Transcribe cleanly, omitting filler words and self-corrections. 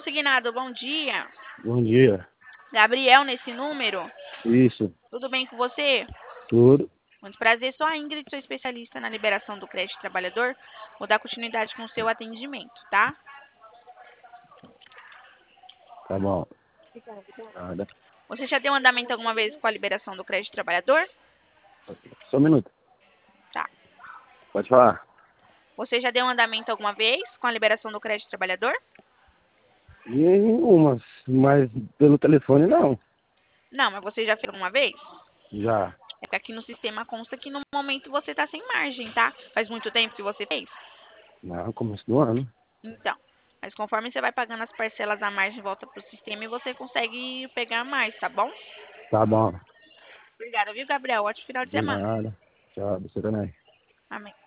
consignado, bom dia. Bom dia. Gabriel, nesse número. Isso, Tudo bem com você? tudo. Muito prazer, sou a Ingrid, sou especialista na liberação do crédito trabalhador. Vou dar continuidade com o seu atendimento, tá? Tá bom. Nada. Você já deu andamento alguma vez com a liberação do crédito trabalhador? Só um minuto. Tá. Pode falar. Você já deu andamento alguma vez com a liberação do crédito trabalhador? Nenhuma, mas pelo telefone não. Não, mas você já fez alguma vez? Já. É que aqui no sistema consta que no momento você está sem margem, tá? Faz muito tempo que você fez? Não, começo do ano. Então, mas conforme você vai pagando as parcelas a margem volta pro sistema e você consegue pegar mais, tá bom? Tá bom. Obrigada, viu, Gabriel? Ótimo final de De semana. nada. Tchau, você também. Amém.